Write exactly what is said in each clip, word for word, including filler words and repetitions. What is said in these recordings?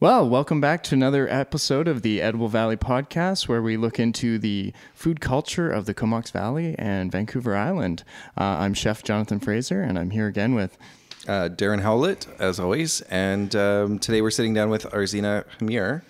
Well, welcome back to another episode of the Edible Valley Podcast, where we look into the food culture of the Comox Valley and Vancouver Island. Uh, I'm Chef Jonathan Fraser, and I'm here again with uh, Darren Howlett, as always. And um, today we're sitting down with Arzina Hamir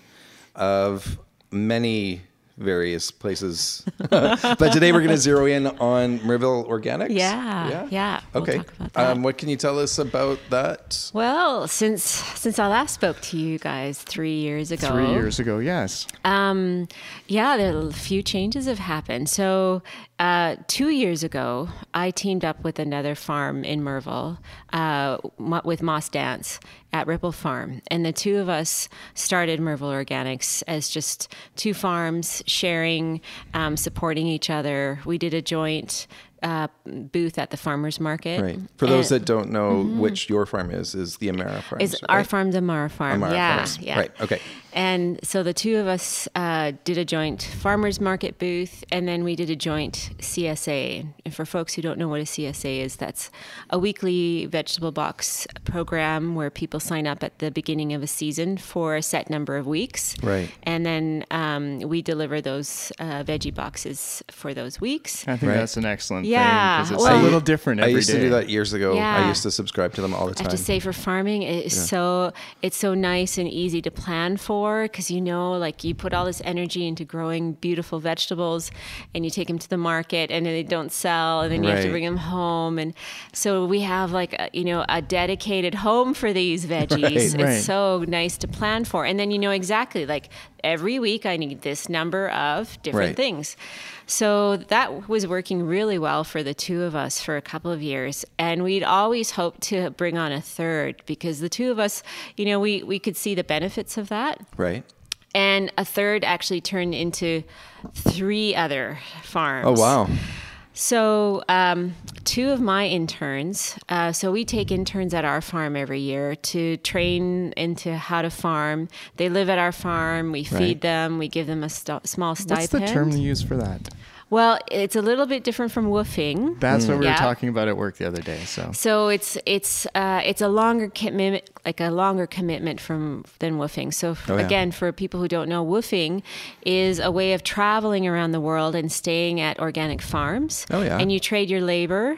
of many various places. But today we're going to zero in on Merville Organics. Yeah, yeah. yeah okay. We'll talk about that. Um, what can you tell us about that? Well, since since I last spoke to you guys three years ago. Three years ago, yes. Um, yeah, there are a few changes have happened. So uh, two years ago, I teamed up with another farm in Merville uh, with Moss Dance at Ripple Farm. And the two of us started Merville Organics as just two farms sharing, um, supporting each other. We did a joint uh, booth at the farmers market. Right. For those and, that don't know mm-hmm. which your farm is, is the Amara farm. Is right? our farm the Amara farm. Amara yeah, farms. yeah. Right, okay. And so the two of us uh, did a joint farmers market booth, and then we did a joint C S A. And for folks who don't know what a C S A is, that's a weekly vegetable box program where people sign up at the beginning of a season for a set number of weeks. Right. And then um, we deliver those uh, veggie boxes for those weeks. I think right. that's an excellent yeah. thing, because it's well, a little different every day. I used day. to do that years ago. Yeah. I used to subscribe to them all the time. I have to say, for farming, it's yeah. so it's so nice and easy to plan for. Because you know, like you put all this energy into growing beautiful vegetables, and you take them to the market, and then they don't sell, and then you right. have to bring them home, and so we have like a, you know a dedicated home for these veggies. Right. It's right. so nice to plan for, and then you know exactly like every week I need this number of different right. things. So that was working really well for the two of us for a couple of years. And we'd always hoped to bring on a third, because the two of us, you know, we, we could see the benefits of that. Right. And a third actually turned into three other farms. Oh, wow. So um, two of my interns, uh, so we take interns at our farm every year to train into how to farm. They live at our farm. We feed right. them. We give them a st- small stipend. What's the term you use for that? Well, it's a little bit different from woofing. That's what we yeah. were talking about at work the other day. So, so it's it's uh, it's a longer commitment, like a longer commitment from than woofing. So f- oh, yeah. again, for people who don't know, woofing is a way of traveling around the world and staying at organic farms. Oh yeah, and you trade your labor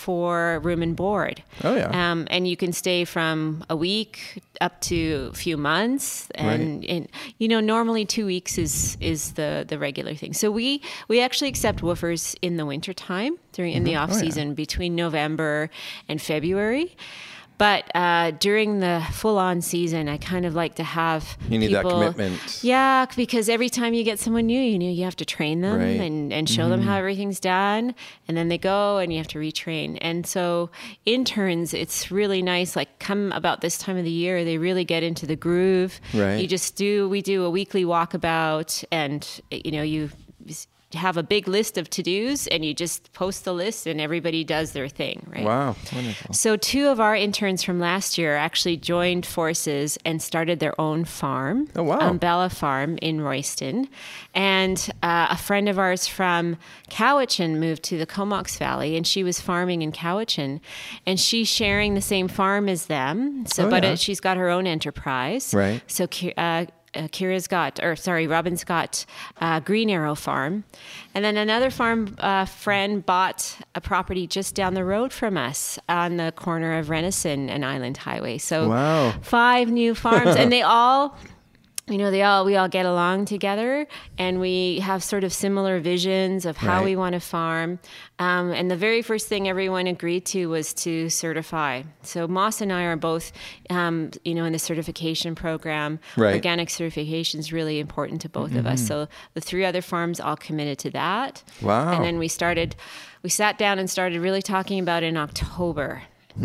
for room and board. Oh yeah. Um, and you can stay from a week up to a few months, and, right. and you know normally two weeks is is the the regular thing. So we we actually accept woofers in the winter time during in mm-hmm. the off oh, season yeah. between November and February. But uh, during the full-on season, I kind of like to have you need people, that commitment. Yeah, because every time you get someone new, you know, you have to train them right. and, and show mm-hmm. them how everything's done, and then they go and you have to retrain. And so interns, it's really nice. Like come about this time of the year, they really get into the groove. Right. You just do. We do a weekly walkabout, and you know you. have a big list of to-dos, and you just post the list and everybody does their thing, right? Wow, wonderful. So two of our interns from last year actually joined forces and started their own farm, oh, wow. Umbrella Farm in Royston. And uh, a friend of ours from Cowichan moved to the Comox Valley, and she was farming in Cowichan, and she's sharing the same farm as them. So, oh, but yeah. it, she's got her own enterprise. Right. So uh, Uh, Kira's got, or sorry, Robin's got uh, Green Arrow Farm. And then another farm uh, friend bought a property just down the road from us on the corner of Renison and Island Highway. So wow. five new farms, and they all... You know, they all we all get along together, and we have sort of similar visions of how right. we want to farm. Um, and the very first thing everyone agreed to was to certify. So Moss and I are both, um, you know, in the certification program. Right. Organic certification is really important to both mm-hmm. of us. So the three other farms all committed to that. Wow. And then we started, we sat down and started really talking about it in October.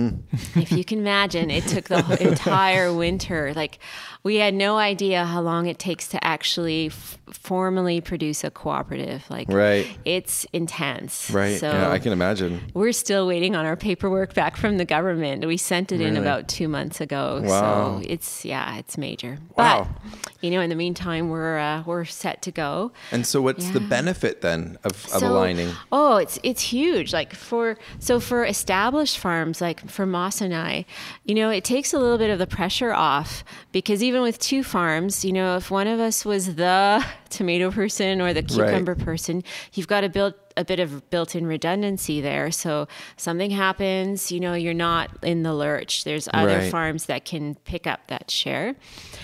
If you can imagine, it took the entire winter. Like, we had no idea how long it takes to actually f- formally produce a cooperative. Like, right. it's intense. Right. So yeah, I can imagine. we're still waiting on our paperwork back from the government. We sent it in Really? about two months ago. Wow. So it's, yeah, it's major. Wow. But, you know, in the meantime, we're, uh, we're set to go. And so what's the Yeah. benefit then of, of So- aligning? Oh, it's it's huge. Like for so for established farms, like for Moss and I, you know, it takes a little bit of the pressure off, because even with two farms, you know, if one of us was the tomato person or the cucumber person, you've got to build a bit of built-in redundancy there. So something happens, you know, you're not in the lurch. There's other Right. farms that can pick up that share.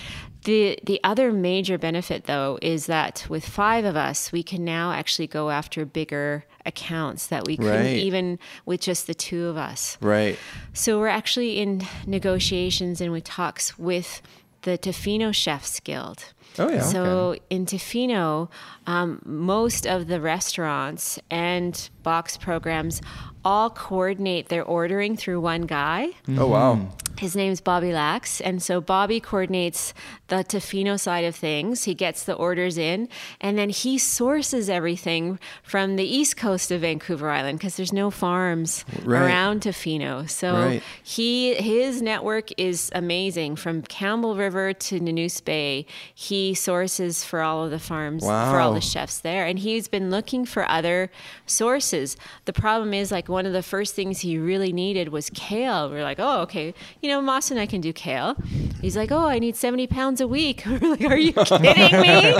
The the other major benefit, though, is that with five of us, we can now actually go after bigger accounts that we couldn't Right. even with just the two of us. Right. So we're actually in negotiations and with talks with the Tofino Chefs Guild. Oh, yeah. So in Tofino, um, most of the restaurants and box programs all coordinate their ordering through one guy. Oh, wow. His name's Bobby Lax. And so Bobby coordinates the Tofino side of things. He gets the orders in, and then he sources everything from the east coast of Vancouver Island, because there's no farms Right. around Tofino. So Right. he his network is amazing. From Campbell River to Nanoose Bay, he sources for all of the farms, for all Wow. the chefs there. And he's been looking for other sources. The problem is, like, one of the first things he really needed was kale. We're like, oh, okay. You know, Moss and I can do kale. He's like, oh, I need seventy pounds a week. We're like, are you kidding me?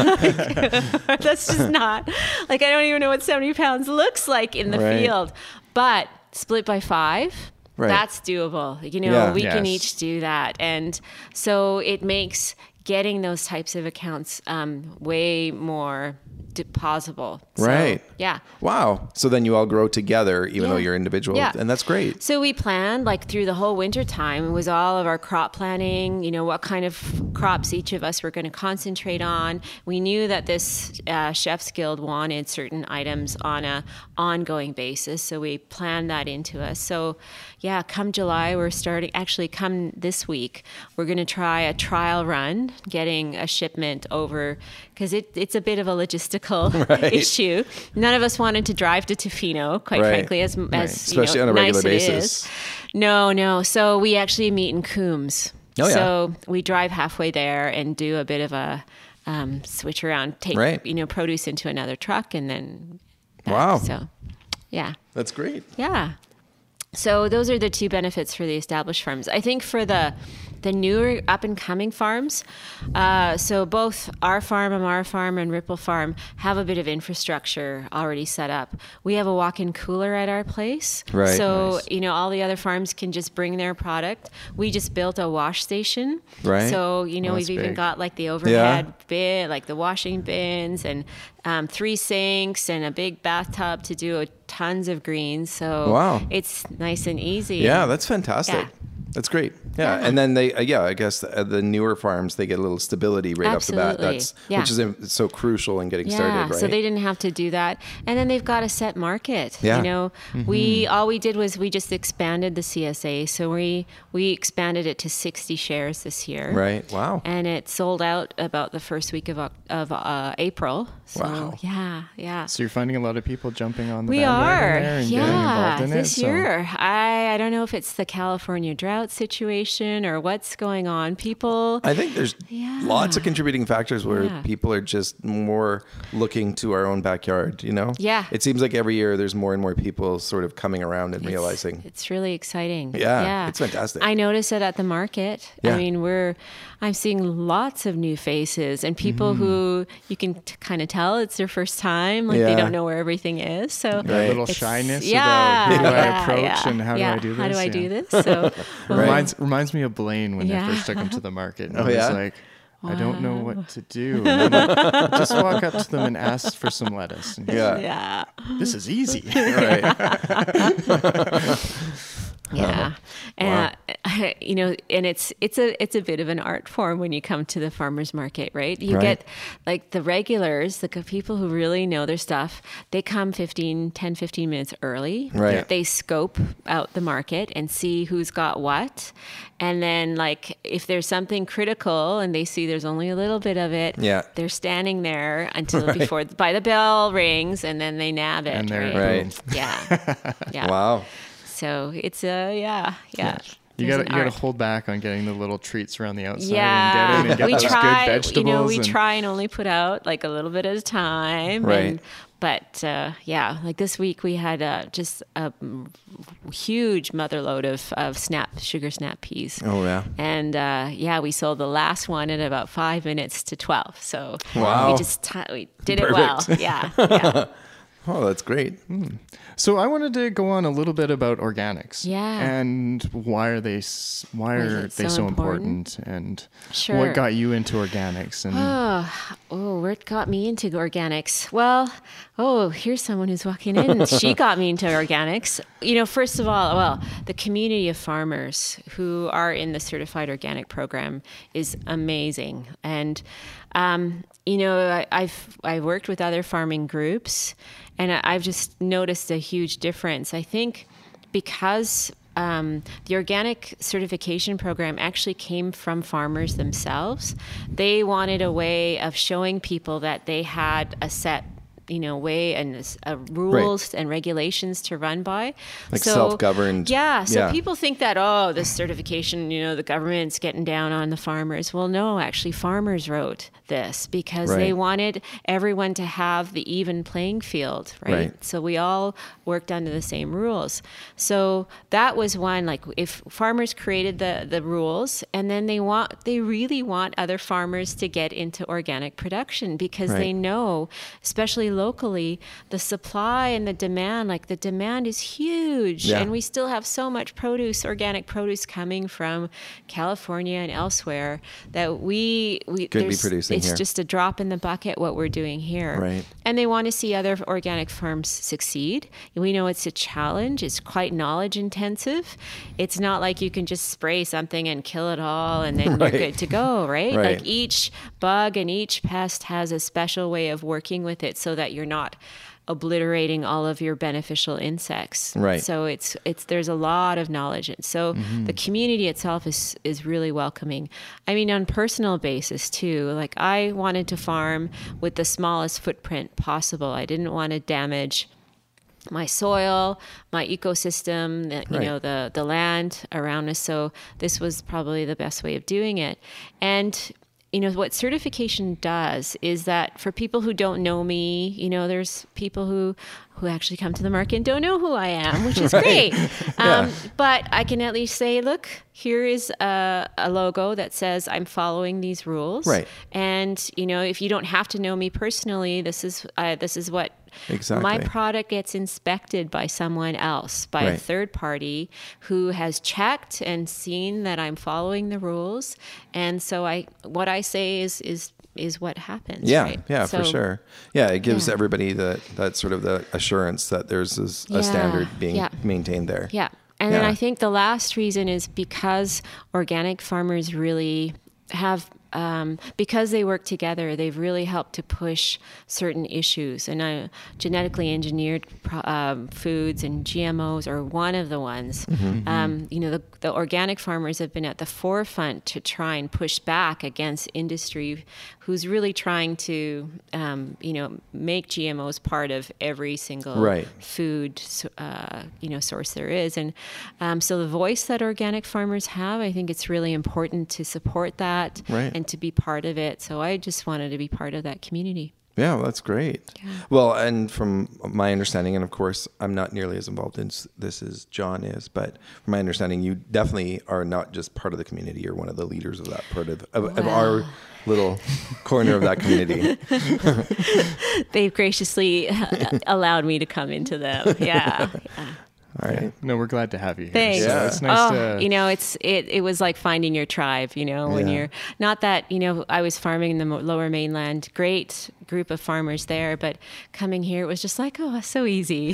Like, that's just not, like, I don't even know what seventy pounds looks like in the Right. field. But split by five, Right. that's doable. You know, Yeah. we can Yes. each do that. And so it makes getting those types of accounts um, way more d- possible. So, Right. yeah. Wow. So then you all grow together, even though Yeah. you're individual. Yeah. And that's great. So we planned, like, through the whole winter time. It was all of our crop planning, you know, what kind of crops each of us were going to concentrate on. We knew that this uh, Chef's Guild wanted certain items on a ongoing basis, so we planned that into us. So yeah, come July, we're starting, actually come this week, we're going to try a trial run, getting a shipment over, because it, it's a bit of a logistical Right. issue. None of us wanted to drive to Tofino, quite Right. frankly, as, as Especially you know, on a regular nice it basis. is. No, no. So we actually meet in Coombs. Oh, yeah. So we drive halfway there and do a bit of a um, switch around, take Right. you know produce into another truck, and then back. Wow. So yeah, That's great. yeah. So those are the two benefits for the established farms. I think for the the newer up and coming farms, uh, so both our farm, Amara Farm, and Ripple Farm have a bit of infrastructure already set up. We have a walk-in cooler at our place. Right. So, Nice. you know, all the other farms can just bring their product. We just built a wash station. Right. So, you know, Oh, we've that's even big. got like the overhead bin, like the washing bins, and um, three sinks and a big bathtub to do a, tons of greens. So Wow. it's nice and easy. Yeah, that's fantastic. Yeah. That's great. Yeah. Yeah. And then they, uh, yeah, I guess the, the newer farms, they get a little stability right off the bat. Absolutely. That's, Yeah. which is im- so crucial in getting Yeah, started, right? so they didn't have to do that. And then they've got a set market. Yeah. You know, we all we did was we just expanded the C S A. So we we expanded it to sixty shares this year. Right. Wow. And it sold out about the first week of Oc- of uh, April. So Wow. yeah, yeah. So you're finding a lot of people jumping on the We bandwagon are, there and yeah, getting involved in this it. so- year. I I don't know if it's the California drought situation or what's going on. People, I think there's Yeah. lots of contributing factors where Yeah. people are just more looking to our own backyard, you know? Yeah. It seems like every year there's more and more people sort of coming around and realizing. it's really exciting. Yeah, it's fantastic. I notice it at the market. Yeah. I mean, we're I'm seeing lots of new faces and people Mm-hmm. who you can t- kind of tell it's their first time, like Yeah. they don't know where everything is. So That little it's- shyness yeah, about who do I yeah, approach yeah. and how Yeah, do I do this? How do I Yeah. do this? So well, Reminds reminds me of Blaine when Yeah. I first took him to the market. And Oh, he was yeah? like, I don't know what to do. And I'm like, just walk up to them and ask for some lettuce. And he's Yeah. like, yeah. this is easy. Right. Yeah. And uh, you know, and it's it's a it's a bit of an art form when you come to the farmers market, right? You Right. get like the regulars, the c- people who really know their stuff. They come fifteen, ten, fifteen minutes early. Right. They scope out the market and see who's got what, and then like if there's something critical and they see there's only a little bit of it, Yeah. they're standing there until before by the bell rings, and then they nab it. And they're- right? Right. Yeah. Yeah. Wow. So it's a yeah, yeah. You There's got an you got to art. hold back on getting the little treats around the outside Yeah, and get in and get we those try. good vegetables. You know, we and- try and only put out like a little bit at a time. Right. And, but uh, yeah, like this week we had uh, just a mm, huge mother load of, of snap sugar snap peas. Oh, yeah. And uh, yeah, we sold the last one in about five minutes to twelve. So Wow. we just t- we did it well. Perfect. Yeah, yeah. Oh, that's great. So I wanted to go on a little bit about organics. Yeah. And why are they s- why Why is are it they so so important? important? And Sure. what got you into organics? And Oh, oh, what got me into organics? Well, oh, here's someone who's walking in. She got me into organics. You know, first of all, well, the community of farmers who are in the certified organic program is amazing. And, um, you know, I, I've I've worked with other farming groups, and I- I've just noticed a huge difference. I think because um, the organic certification program actually came from farmers themselves. They wanted a way of showing people that they had a set, you know, way and uh, rules and regulations to run by. Like self-governed. Yeah. So Yeah. people think that, oh, this certification, you know, the government's getting down on the farmers. Well, no, actually farmers wrote this because they Right. wanted everyone to have the even playing field, right? Right. So we all worked under the same rules. So that was one, like if farmers created the, the rules and then they want, they really want other farmers to get into organic production because Right. they know, especially locally, the supply and the demand, like the demand is huge. Yeah. And we still have so much produce, organic produce coming from California and elsewhere that we, we Could be there's- producing it's here. just a drop in the bucket what we're doing here. Right. And they want to see other organic farms succeed. We know it's a challenge. It's quite knowledge intensive. It's not like you can just spray something and kill it all and then Right. you're good to go, right? Right. Like each bug and each pest has a special way of working with it so that you're not obliterating all of your beneficial insects. Right. So it's it's there's a lot of knowledge. And so the community itself is is really welcoming. I mean, on personal basis too. Like I wanted to farm with the smallest footprint possible. I didn't want to damage my soil, my ecosystem, the, you Right. know, the the land around us. So this was probably the best way of doing it. And you know, what certification does is that for people who don't know me, you know, there's people who, who actually come to the market and don't know who I am, which is Right. great. Um, but I can at least say, look, here is a, a logo that says I'm following these rules. Right. And, you know, if you don't have to know me personally, this is, uh, this is what Exactly. my product gets inspected by someone else, by a Right. third party who has checked and seen that I'm following the rules. And so I, what I say is, is, is what happens. Yeah, right? yeah, for So- sure. Yeah, it gives Yeah. everybody that that sort of the assurance that there's this, a Yeah, standard being yeah. maintained there. Yeah. And then Yeah. I think the last reason is because organic farmers really have, um, because they work together, they've really helped to push certain issues. And uh, genetically engineered pro- um, foods and G M Os are one of the ones. Um, you know, the, the organic farmers have been at the forefront to try and push back against industry who's really trying to, um, you know, make G M Os part of every single Right. food, uh, you know, source there is. And um, so the voice that organic farmers have, I think it's really important to support that Right. and to be part of it. So I just wanted to be part of that community. Yeah, well, that's great. Well, and from my understanding, and of course, I'm not nearly as involved in s- this as John is, but from my understanding, you definitely are not just part of the community. You're one of the leaders of that part of, of, of our little corner of that community. They've graciously allowed me to come into them. Yeah. yeah. All right. Yeah. No, we're glad to have you here. Thanks. So Yeah. it's nice oh, to. you know, it's it. It was like finding your tribe. You know, when Yeah. you're not that. You know, I was farming in the mo- Lower Mainland. Great group of farmers there, but coming here, it was just like, oh, so easy.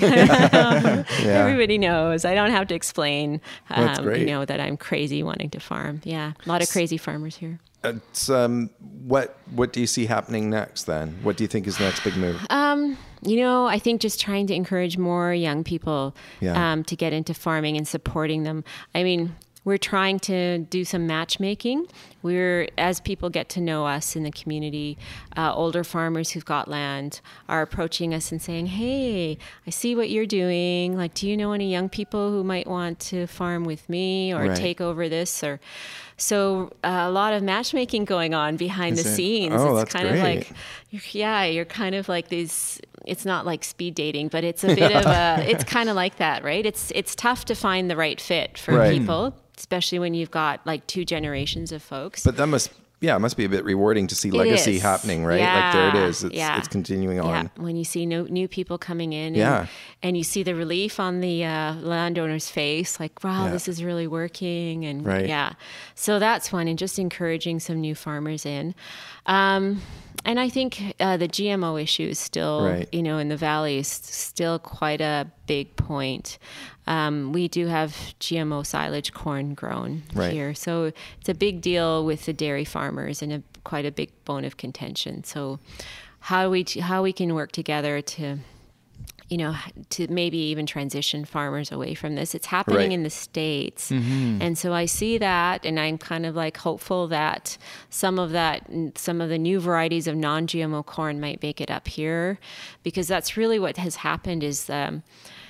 Everybody knows. I don't have to explain. Um, That's great. You know that I'm crazy wanting to farm. Yeah, a lot of crazy farmers here. It's, um, what what do you see happening next then? What do you think is the next big move? Um, you know, I think just trying to encourage more young people Yeah. um, to get into farming and supporting them. I mean, we're trying to do some matchmaking. We're, as people get to know us in the community, uh, older farmers who've got land are approaching us and saying, hey, I see what you're doing. Like, do you know any young people who might want to farm with me or Right. take over this? Or so uh, a lot of matchmaking going on behind Is the it? scenes. Oh, it's that's kind great. of like, you're, yeah, you're kind of like these. It's not like speed dating, but it's a bit of a. It's kind of like that, right? It's it's tough to find the right fit for Right. people, especially when you've got like two generations of folks. But that must, yeah, it must be a bit rewarding to see It legacy is. happening, right? Like there it Yeah, is. It's, yeah. it's continuing on. Yeah, when you see no, new people coming in, and, Yeah. and you see the relief on the uh, landowner's face, like, wow, Yeah. this is really working, and Right. yeah, so that's one, and just encouraging some new farmers in. Um, and I think uh, the G M O issue is still, Right. you know, in the valley is still quite a big point. Um, we do have G M O silage corn grown Right. here, so it's a big deal with the dairy farmers and a, quite a big bone of contention. So how we how we can work together to, you know, to maybe even transition farmers away from this. It's happening Right. in the States. And so I see that, and I'm kind of like hopeful that some of that, some of the new varieties of non-G M O corn might make it up here, because that's really what has happened is, um,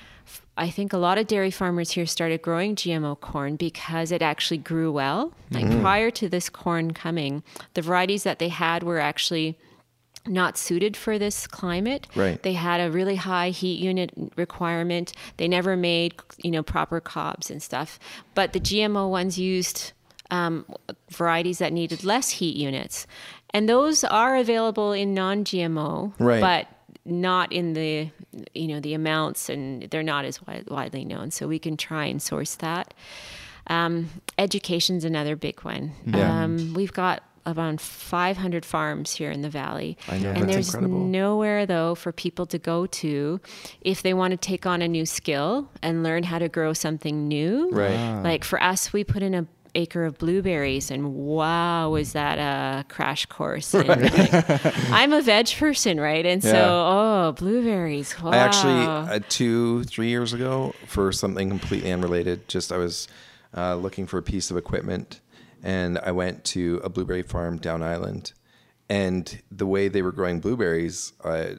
I think a lot of dairy farmers here started growing G M O corn because it actually grew well. Like prior to this corn coming, the varieties that they had were actually not suited for this climate. Right. They had a really high heat unit requirement. They never made, you know, proper cobs and stuff. But the G M O ones used um, varieties that needed less heat units. And those are available in non-G M O, Right. but not in the, you know, the amounts, and they're not as wide, widely known. So we can try and source that. Um, education's another big one. Yeah. Um, we've got around five hundred farms here in the valley. I know, and that's there's incredible. nowhere though for people to go to if they want to take on a new skill and learn how to grow something new. Right. Like for us, we put in a acre of blueberries, and wow, was that a crash course. And like, I'm a veg person, right? And so, Yeah. oh, blueberries. Wow. I actually, uh, two, three years ago, for something completely unrelated, just I was uh, looking for a piece of equipment, and I went to a blueberry farm down island, and the way they were growing blueberries uh,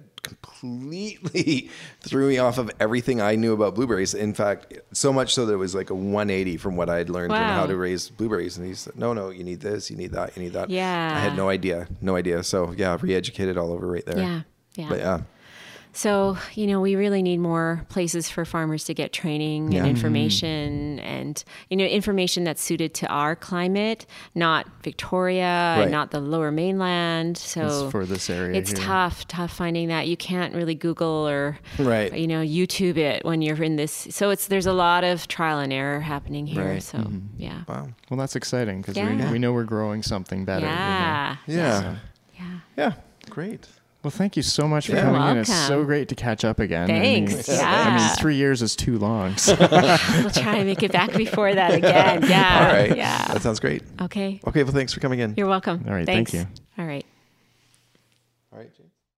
completely threw me off of everything I knew about blueberries. In fact, so much so that it was like a one eighty from what I had learned on Wow. how to raise blueberries. And he said, no, no, you need this, you need that, you need that. Yeah. I had no idea, no idea. So yeah, re-educated all over right there. Yeah. Yeah. But yeah. So, you know, we really need more places for farmers to get training Yeah. and information and, you know, information that's suited to our climate, not Victoria Right. and not the Lower Mainland. So It's for this area it's here. tough, tough finding that. You can't really Google or, Right. you know, YouTube it when you're in this. So it's, there's a lot of trial and error happening here. Right. So, yeah. Wow. Well, that's exciting because Yeah. we, we know we're growing something better. you know. Yeah. Yeah. Yeah. Yeah. Great. Well, thank you so much for Yeah. coming You're in. It's so welcome. great to catch up again. Thanks. I mean, I Yeah. mean, three years is too long. So. We'll try and make it back before that again. Yeah. All right. Yeah. That sounds great. Okay. Okay. Well, thanks for coming in. You're welcome. All right, thank Thanks. you. All right. All right, James.